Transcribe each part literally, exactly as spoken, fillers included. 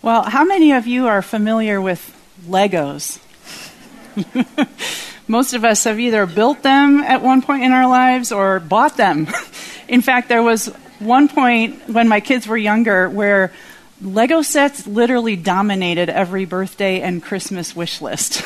Well, how many of you are familiar with Legos? Most of us have either built them at one point in our lives or bought them. In fact, there was one point when my kids were younger where Lego sets literally dominated every birthday and Christmas wish list.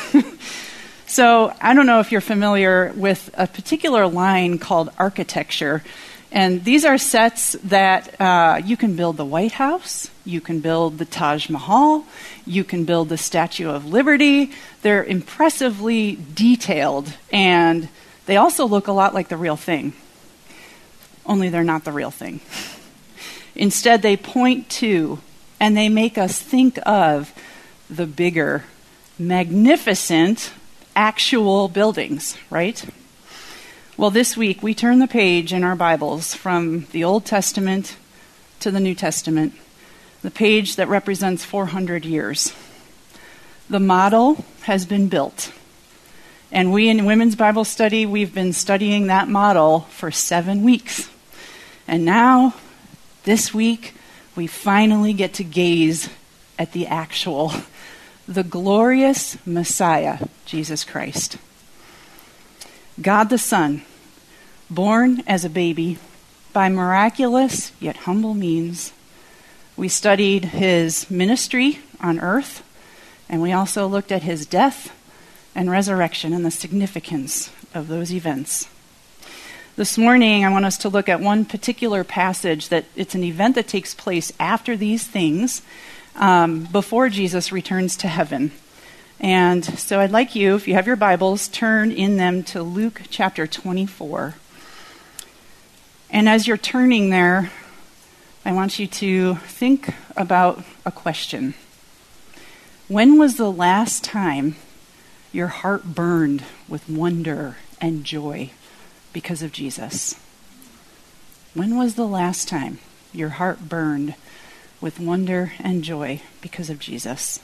So I don't know if you're familiar with a particular line called architecture. And these are sets that uh, you can build the White House, you can build the Taj Mahal, you can build the Statue of Liberty. They're impressively detailed, and they also look a lot like the real thing. Only they're not the real thing. Instead, they point to, and they make us think of, the bigger, magnificent, actual buildings, right? Well, this week we turn the page in our Bibles from the Old Testament to the New Testament, the page that represents four hundred years. The model has been built, and we in Women's Bible Study, we've been studying that model for seven weeks. And now, this week, we finally get to gaze at the actual, the glorious Messiah, Jesus Christ. God the Son, born as a baby by miraculous yet humble means. We studied his ministry on earth, and we also looked at his death and resurrection and the significance of those events. This morning, I want us to look at one particular passage that it's an event that takes place after these things, um, before Jesus returns to heaven. And so I'd like you, if you have your Bibles, turn in them to Luke chapter twenty-four. And as you're turning there, I want you to think about a question. When was the last time your heart burned with wonder and joy because of Jesus? When was the last time your heart burned with wonder and joy because of Jesus?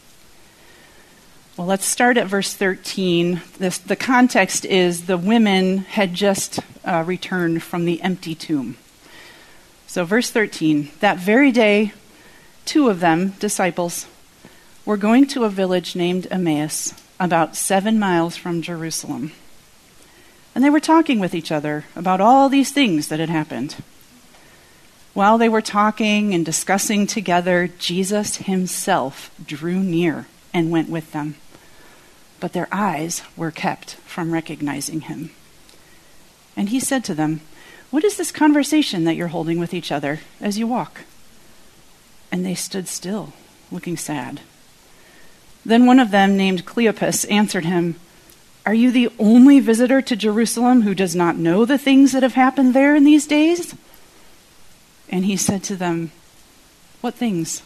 Well, let's start at verse thirteen. This, the context is the women had just uh, returned from the empty tomb. So verse thirteen, that very day, two of them, disciples, were going to a village named Emmaus, about seven miles from Jerusalem. And they were talking with each other about all these things that had happened. While they were talking and discussing together, Jesus himself drew near and went with them. But their eyes were kept from recognizing him. And he said to them, "What is this conversation that you're holding with each other as you walk?" And they stood still, looking sad. Then one of them, named Cleopas, answered him, "Are you the only visitor to Jerusalem who does not know the things that have happened there in these days?" And he said to them, "What things?"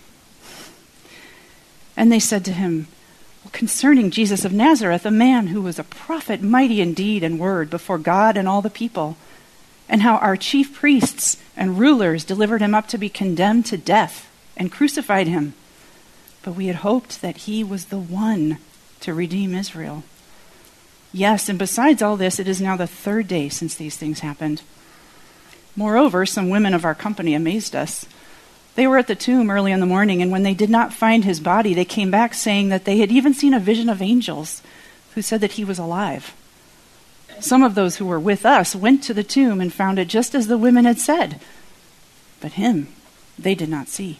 And they said to him, "Well, concerning Jesus of Nazareth, a man who was a prophet, mighty in deed and word before God and all the people, and how our chief priests and rulers delivered him up to be condemned to death and crucified him. But we had hoped that he was the one to redeem Israel. Yes, and besides all this, it is now the third day since these things happened. Moreover, some women of our company amazed us. They were at the tomb early in the morning, and when they did not find his body, they came back saying that they had even seen a vision of angels who said that he was alive. Some of those who were with us went to the tomb and found it just as the women had said, but him they did not see."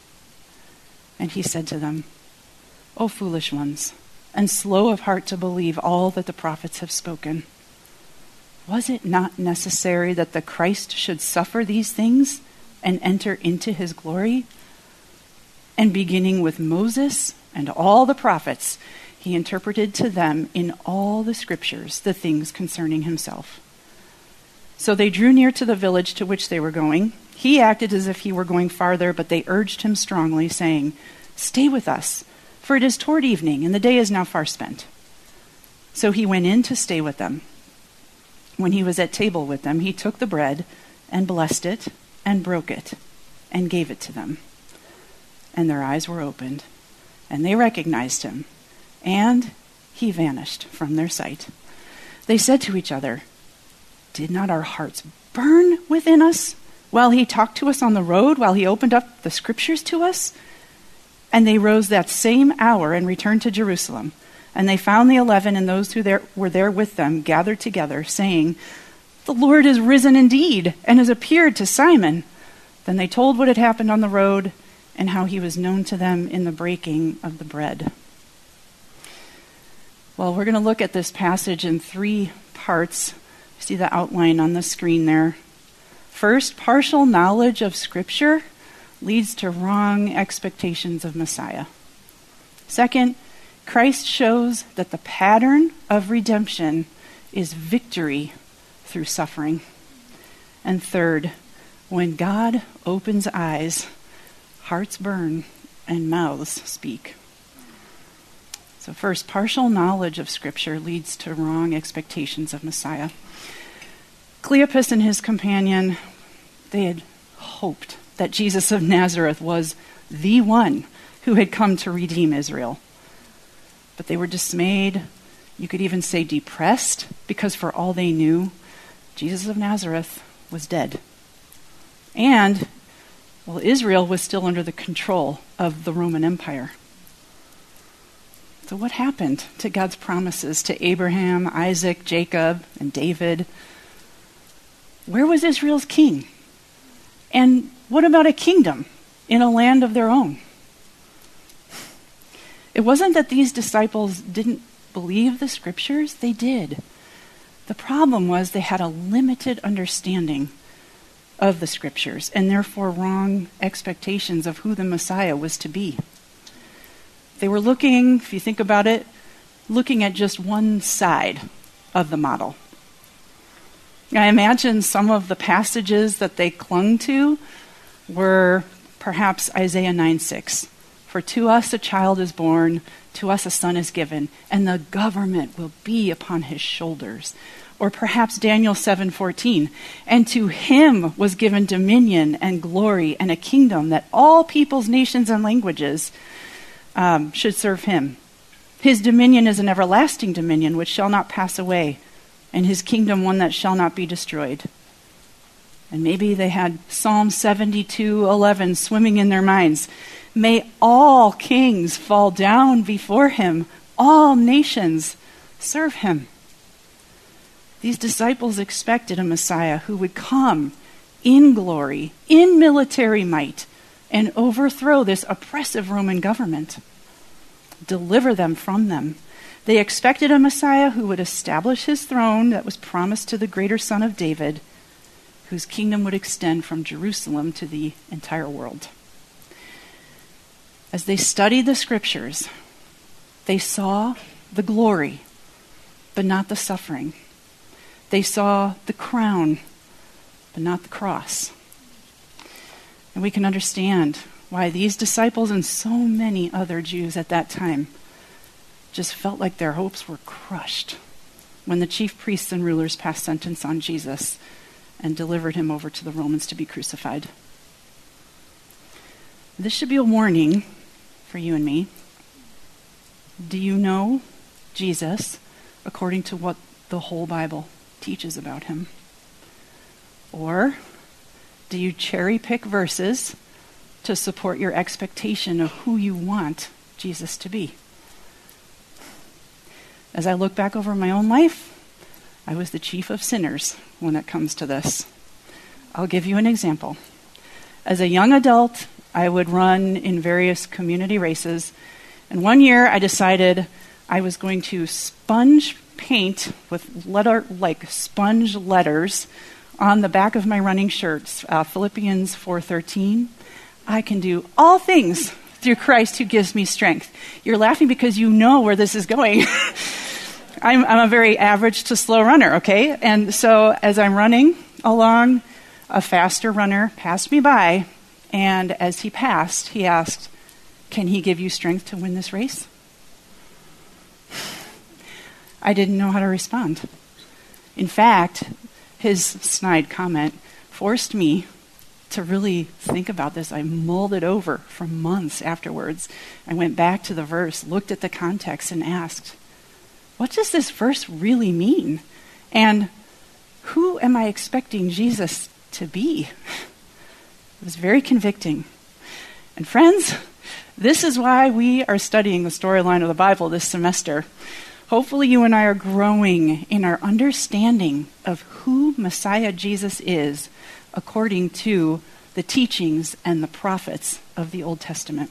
And he said to them, "O foolish ones, and slow of heart to believe all that the prophets have spoken. Was it not necessary that the Christ should suffer these things and enter into his glory? And beginning with Moses and all the prophets, he interpreted to them in all the scriptures the things concerning himself." So they drew near to the village to which they were going. He acted as if he were going farther, but they urged him strongly, saying, "Stay with us, for it is toward evening, and the day is now far spent." So he went in to stay with them. When he was at table with them, he took the bread and blessed it and broke it and gave it to them. And their eyes were opened, and they recognized him, and he vanished from their sight. They said to each other, "Did not our hearts burn within us while he talked to us on the road, while he opened up the scriptures to us?" And they rose that same hour and returned to Jerusalem. And they found the eleven and those who there, were there with them gathered together, saying, "The Lord is risen indeed, and has appeared to Simon." Then they told what had happened on the road and how he was known to them in the breaking of the bread. Well, we're going to look at this passage in three parts. You see the outline on the screen there. First, partial knowledge of Scripture leads to wrong expectations of Messiah. Second, Christ shows that the pattern of redemption is victory through suffering. And third, when God opens eyes, hearts burn and mouths speak. So first, partial knowledge of Scripture leads to wrong expectations of Messiah. Cleopas and his companion, they had hoped that Jesus of Nazareth was the one who had come to redeem Israel. But they were dismayed, you could even say depressed, because for all they knew, Jesus of Nazareth was dead. And, well, Israel was still under the control of the Roman Empire. So what happened to God's promises to Abraham, Isaac, Jacob, and David? Where was Israel's king? And what about a kingdom in a land of their own? It wasn't that these disciples didn't believe the Scriptures. They did. The problem was they had a limited understanding of the Scriptures and therefore wrong expectations of who the Messiah was to be. They were looking, if you think about it, looking at just one side of the model. I imagine some of the passages that they clung to were perhaps Isaiah nine six. For to us a child is born, to us a son is given, and the government will be upon his shoulders. Or perhaps Daniel seven fourteen. And to him was given dominion and glory and a kingdom that all peoples, nations, and languages um, should serve him. His dominion is an everlasting dominion which shall not pass away, and his kingdom one that shall not be destroyed. And maybe they had Psalm seventy-two eleven swimming in their minds. May all kings fall down before him, all nations serve him. These disciples expected a Messiah who would come in glory, in military might, and overthrow this oppressive Roman government, deliver them from them. They expected a Messiah who would establish his throne that was promised to the greater son of David, whose kingdom would extend from Jerusalem to the entire world. As they studied the Scriptures, they saw the glory, but not the suffering. They saw the crown, but not the cross. And we can understand why these disciples and so many other Jews at that time just felt like their hopes were crushed when the chief priests and rulers passed sentence on Jesus and delivered him over to the Romans to be crucified. This should be a warning for you and me. Do you know Jesus according to what the whole Bible teaches about him? Or do you cherry pick verses to support your expectation of who you want Jesus to be? As I look back over my own life, I was the chief of sinners when it comes to this. I'll give you an example. As a young adult, I would run in various community races, and one year I decided I was going to sponge paint with letter like sponge letters on the back of my running shirts, uh, Philippians four thirteen. I can do all things through Christ who gives me strength. You're laughing because you know where this is going. I'm, I'm a very average to slow runner, okay? And so as I'm running along, a faster runner passed me by, and as he passed, he asked, "Can he give you strength to win this race?" I didn't know how to respond. In fact, his snide comment forced me to really think about this. I mulled it over for months afterwards. I went back to the verse, looked at the context, and asked, what does this verse really mean? And who am I expecting Jesus to be? It was very convicting. And friends, This is why we are studying the storyline of the Bible this semester. Hopefully you and I are growing in our understanding of who Messiah Jesus is according to the teachings and the prophets of the Old Testament.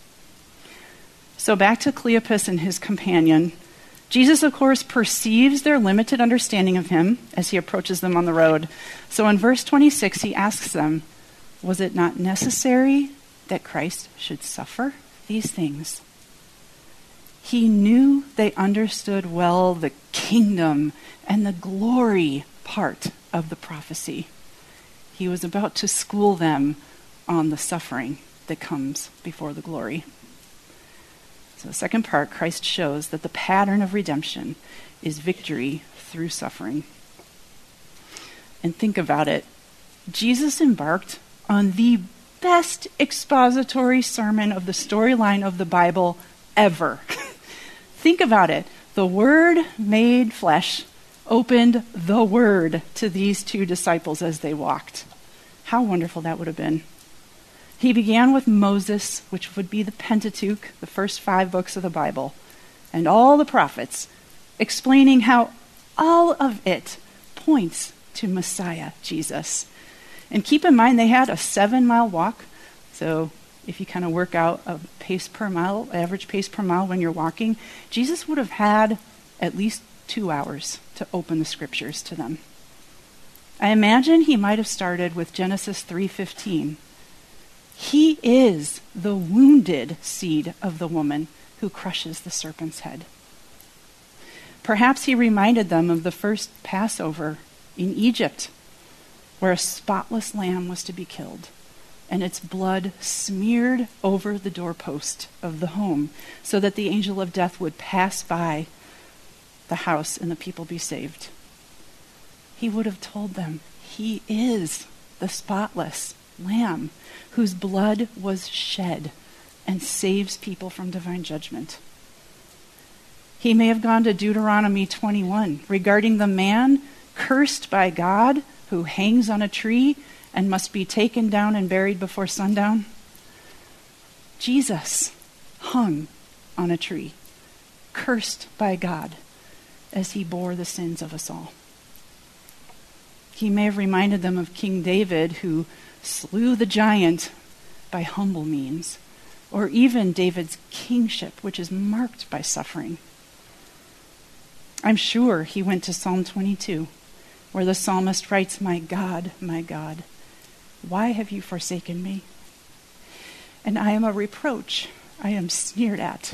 So back to Cleopas and his companion. Jesus, of course, perceives their limited understanding of him as he approaches them on the road. So in verse twenty-six, he asks them, was it not necessary that Christ should suffer these things? He knew they understood well the kingdom and the glory part of the prophecy. He was about to school them on the suffering that comes before the glory. So the second part, Christ shows that the pattern of redemption is victory through suffering. And think about it. Jesus embarked on the best expository sermon of the storyline of the Bible ever. Think about it. The Word made flesh opened the Word to these two disciples as they walked. How wonderful that would have been. He began with Moses, which would be the Pentateuch, the first five books of the Bible, and all the prophets, explaining how all of it points to Messiah, Jesus. And keep in mind, they had a seven-mile walk, so if you kind of work out a pace per mile, average pace per mile when you're walking, Jesus would have had at least two hours to open the scriptures to them. I imagine he might have started with Genesis three fifteen. He is the wounded seed of the woman who crushes the serpent's head. Perhaps he reminded them of the first Passover in Egypt, where a spotless lamb was to be killed, and its blood smeared over the doorpost of the home so that the angel of death would pass by the house and the people be saved. He would have told them, he is the spotless lamb whose blood was shed and saves people from divine judgment. He may have gone to Deuteronomy twenty-one regarding the man cursed by God who hangs on a tree and must be taken down and buried before sundown. Jesus hung on a tree, cursed by God, as he bore the sins of us all. He may have reminded them of King David, who slew the giant by humble means, or even David's kingship, which is marked by suffering. I'm sure he went to Psalm twenty-two, where the psalmist writes, "My God, my God, why have you forsaken me? And I am a reproach, I am sneered at.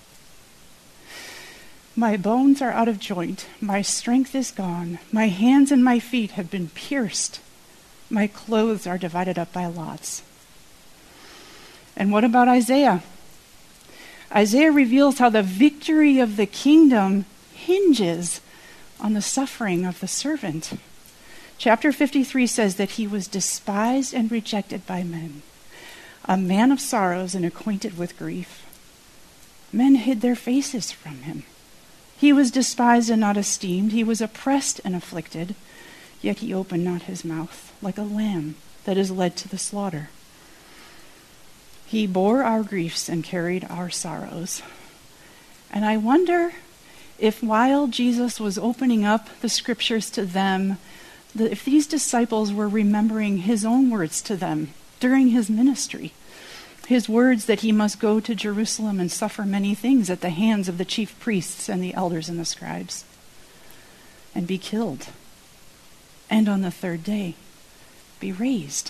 My bones are out of joint, my strength is gone, my hands and my feet have been pierced, my clothes are divided up by lots." And what about Isaiah? Isaiah reveals how the victory of the kingdom hinges on the suffering of the servant. Chapter fifty-three says that he was despised and rejected by men, a man of sorrows and acquainted with grief. Men hid their faces from him. He was despised and not esteemed. He was oppressed and afflicted, yet he opened not his mouth, like a lamb that is led to the slaughter. He bore our griefs and carried our sorrows. And I wonder if while Jesus was opening up the scriptures to them, that if these disciples were remembering his own words to them during his ministry, his words that he must go to Jerusalem and suffer many things at the hands of the chief priests and the elders and the scribes, and be killed, and on the third day be raised.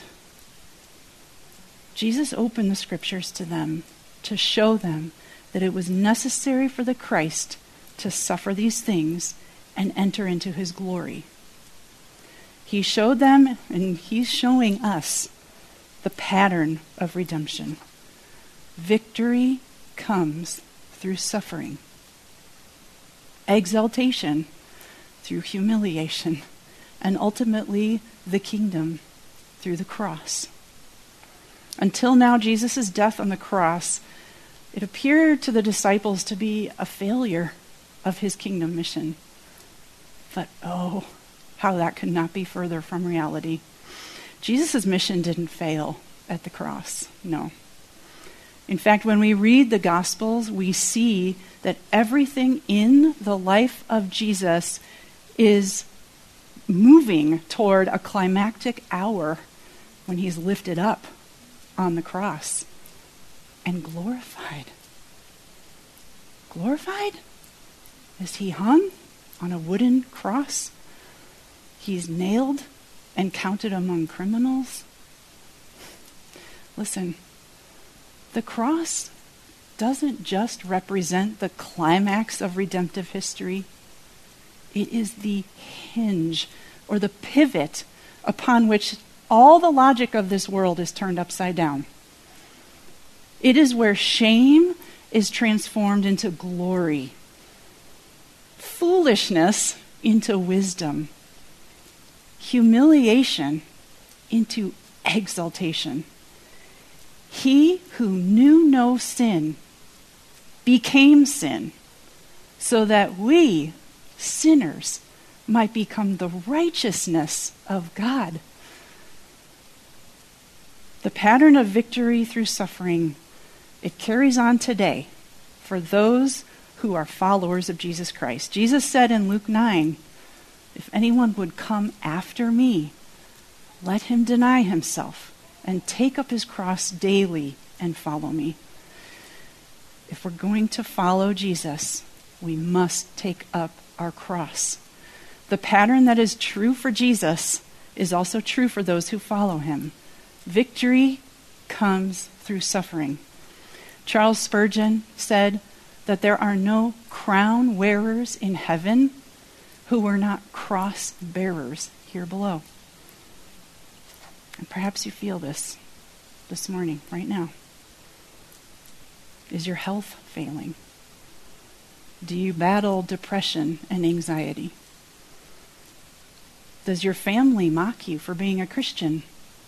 Jesus opened the scriptures to them to show them that it was necessary for the Christ to suffer these things and enter into his glory. He showed them, and he's showing us, the pattern of redemption. Victory comes through suffering. Exaltation through humiliation. And ultimately, the kingdom through the cross. Until now, Jesus' death on the cross, it appeared to the disciples to be a failure of his kingdom mission. But oh, how that could not be further from reality. Jesus' mission didn't fail at the cross, no. In fact, when we read the Gospels, we see that everything in the life of Jesus is moving toward a climactic hour when he's lifted up on the cross and glorified. Glorified? Is he hung on a wooden cross? He's nailed and counted among criminals? Listen, the cross doesn't just represent the climax of redemptive history. It is the hinge or the pivot upon which all the logic of this world is turned upside down. It is where shame is transformed into glory, foolishness into wisdom, humiliation into exaltation. He who knew no sin became sin, so that we, sinners, might become the righteousness of God. The pattern of victory through suffering, it carries on today for those who are followers of Jesus Christ. Jesus said in Luke nine, if anyone would come after me, let him deny himself and take up his cross daily and follow me. If we're going to follow Jesus, we must take up our cross. The pattern that is true for Jesus is also true for those who follow him. Victory comes through suffering. Charles Spurgeon said that there are no crown wearers in heaven who were not cross bearers here below. And perhaps you feel this this morning, right now. Is your health failing? Do you battle depression and anxiety? Does your family mock you for being a Christian?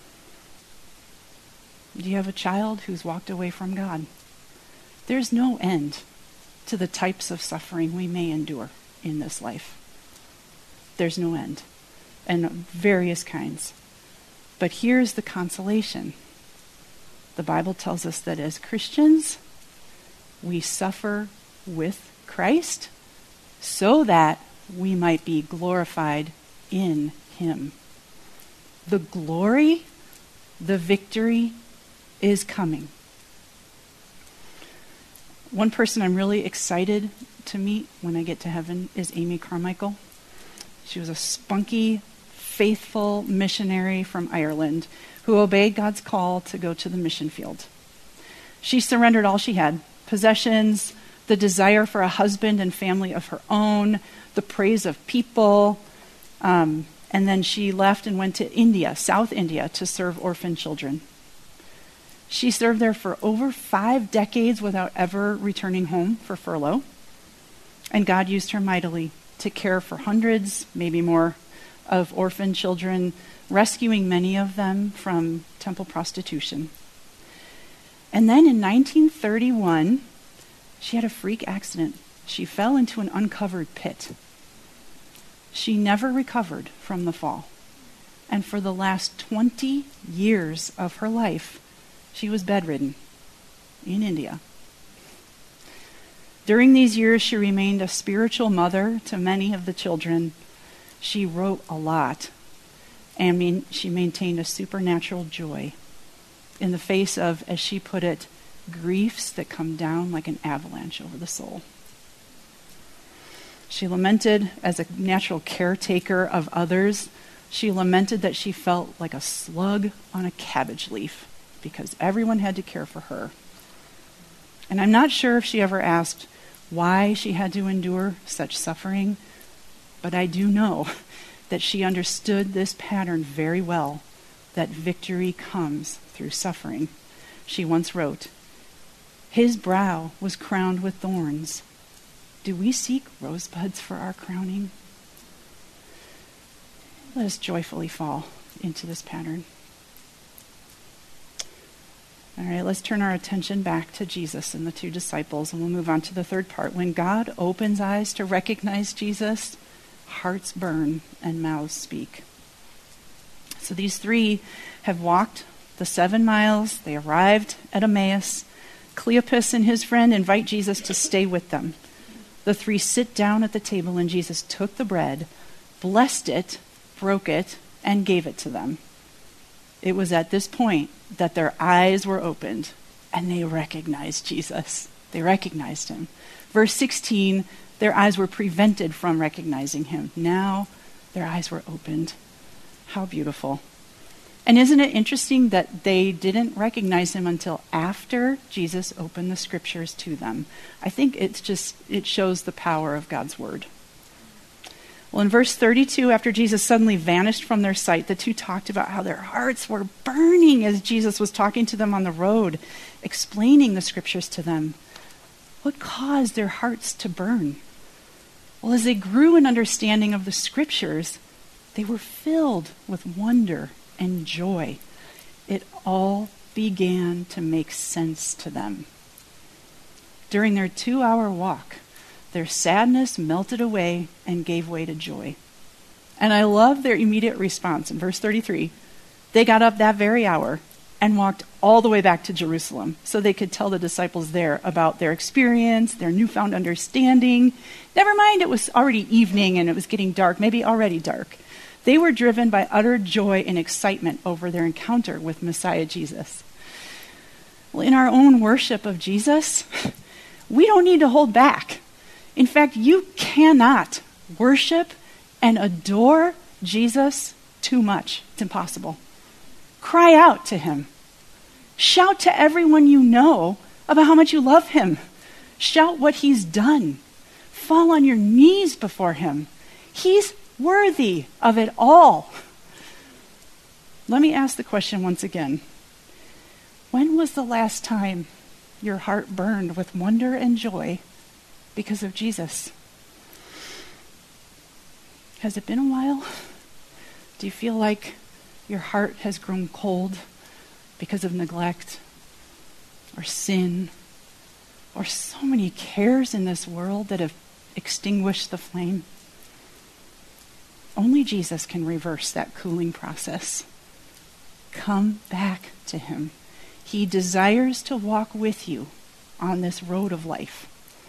Do you have a child who's walked away from God? There's no end to the types of suffering we may endure in this life. There's no end, and various kinds. But here's the consolation. The Bible tells us that as Christians, we suffer with Christ so that we might be glorified in him. The glory, the victory is coming. One person I'm really excited to meet when I get to heaven is Amy Carmichael. She was a spunky, faithful missionary from Ireland who obeyed God's call to go to the mission field. She surrendered all she had, possessions, the desire for a husband and family of her own, the praise of people, um, and then she left and went to India, South India, to serve orphan children. She served there for over five decades without ever returning home for furlough, and God used her mightily to care for hundreds, maybe more, of orphan children, rescuing many of them from temple prostitution. And then in nineteen thirty-one, she had a freak accident. She fell into an uncovered pit. She never recovered from the fall. And for the last twenty years of her life, she was bedridden in India. During these years, she remained a spiritual mother to many of the children. She wrote a lot, and mean, she maintained a supernatural joy in the face of, as she put it, griefs that come down like an avalanche over the soul. She lamented as a natural caretaker of others. She lamented that she felt like a slug on a cabbage leaf because everyone had to care for her. And I'm not sure if she ever asked why she had to endure such suffering, but I do know that she understood this pattern very well, that victory comes through suffering. She once wrote, "His brow was crowned with thorns. Do we seek rosebuds for our crowning?" Let us joyfully fall into this pattern. All right, let's turn our attention back to Jesus and the two disciples, and we'll move on to the third part. When God opens eyes to recognize Jesus, hearts burn and mouths speak. So these three have walked the seven miles. They arrived at Emmaus. Cleopas and his friend invite Jesus to stay with them. The three sit down at the table, and Jesus took the bread, blessed it, broke it, and gave it to them. It was at this point that their eyes were opened, and they recognized Jesus. They recognized him. Verse sixteen, their eyes were prevented from recognizing him. Now their eyes were opened. How beautiful. And isn't it interesting that they didn't recognize him until after Jesus opened the scriptures to them? I think it's just, it shows the power of God's word. Well, in verse thirty-two, after Jesus suddenly vanished from their sight, the two talked about how their hearts were burning as Jesus was talking to them on the road, explaining the scriptures to them. What caused their hearts to burn? Well, as they grew in understanding of the scriptures, they were filled with wonder and joy. It all began to make sense to them. During their two-hour walk, their sadness melted away and gave way to joy. And I love their immediate response. In verse thirty-three, they got up that very hour and walked all the way back to Jerusalem so they could tell the disciples there about their experience, their newfound understanding. Never mind, it was already evening and it was getting dark, maybe already dark. They were driven by utter joy and excitement over their encounter with Messiah Jesus. Well, in our own worship of Jesus, we don't need to hold back. In fact, you cannot worship and adore Jesus too much. It's impossible. Cry out to him. Shout to everyone you know about how much you love him. Shout what he's done. Fall on your knees before him. He's worthy of it all. Let me ask the question once again. When was the last time your heart burned with wonder and joy because of Jesus? Has it been a while? Do you feel like your heart has grown cold because of neglect or sin or so many cares in this world that have extinguished the flame? Only Jesus can reverse that cooling process. Come back to him. He desires to walk with you on this road of life.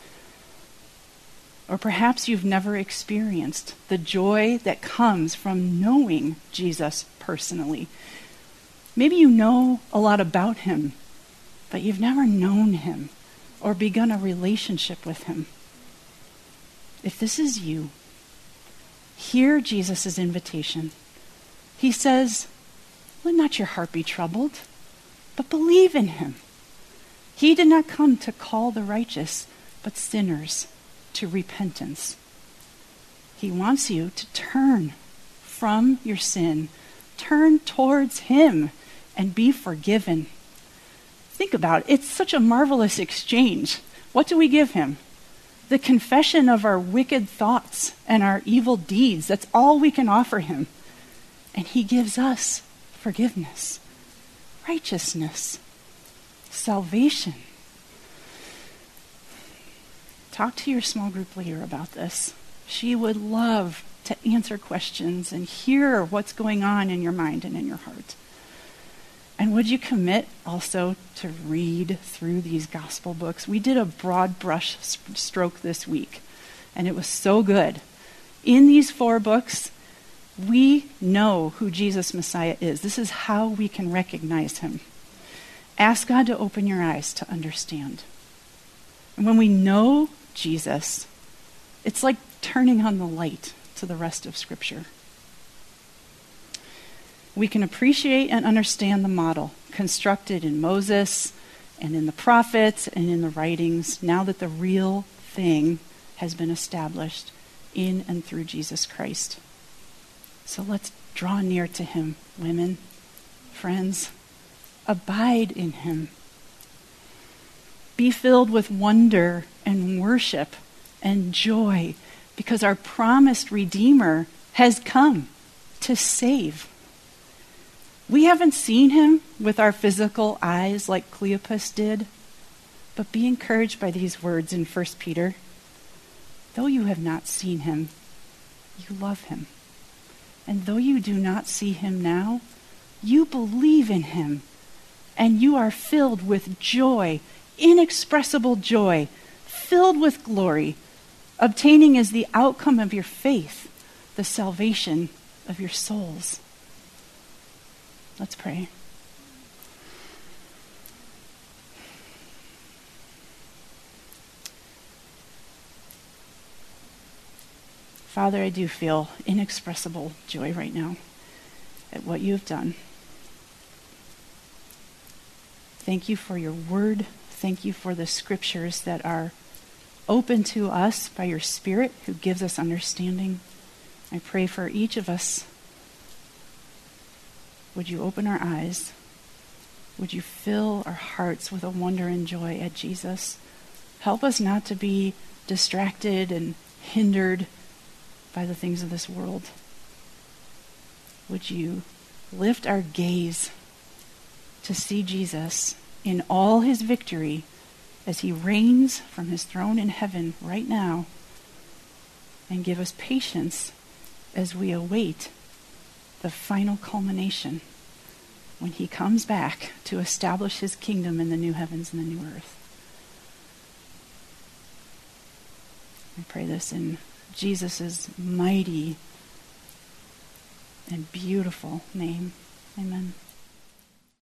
Or perhaps you've never experienced the joy that comes from knowing Jesus personally. Maybe you know a lot about him, but you've never known him or begun a relationship with him. If this is you, hear Jesus' invitation. He says, let not your heart be troubled, but believe in him. He did not come to call the righteous, but sinners to repentance. He wants you to turn from your sin, turn towards him, and be forgiven. Think about it. It's such a marvelous exchange. What do we give him? The confession of our wicked thoughts and our evil deeds. That's all we can offer him. And he gives us forgiveness, righteousness, salvation. Talk to your small group leader about this. She would love to answer questions and hear what's going on in your mind and in your heart. And would you commit also to read through these gospel books? We did a broad brush stroke this week, and it was so good. In these four books, we know who Jesus Messiah is. This is how we can recognize him. Ask God to open your eyes to understand. And when we know Jesus, it's like turning on the light to the rest of Scripture. We can appreciate and understand the model constructed in Moses and in the prophets and in the writings now that the real thing has been established in and through Jesus Christ. So let's draw near to him, women, friends. Abide in him. Be filled with wonder and worship and joy because our promised Redeemer has come to save. We haven't seen him with our physical eyes like Cleopas did, but be encouraged by these words in First Peter. Though you have not seen him, you love him. And though you do not see him now, you believe in him, and you are filled with joy inexpressible joy, filled with glory, obtaining as the outcome of your faith the salvation of your souls. Let's pray. Father, I do feel inexpressible joy right now at what you have done. Thank you for your word. Thank you for the scriptures that are open to us by your Spirit who gives us understanding. I pray for each of us. Would you open our eyes? Would you fill our hearts with a wonder and joy at Jesus? Help us not to be distracted and hindered by the things of this world. Would you lift our gaze to see Jesus in all his victory as he reigns from his throne in heaven right now, and give us patience as we await the final culmination when he comes back to establish his kingdom in the new heavens and the new earth. I pray this in Jesus' mighty and beautiful name. Amen.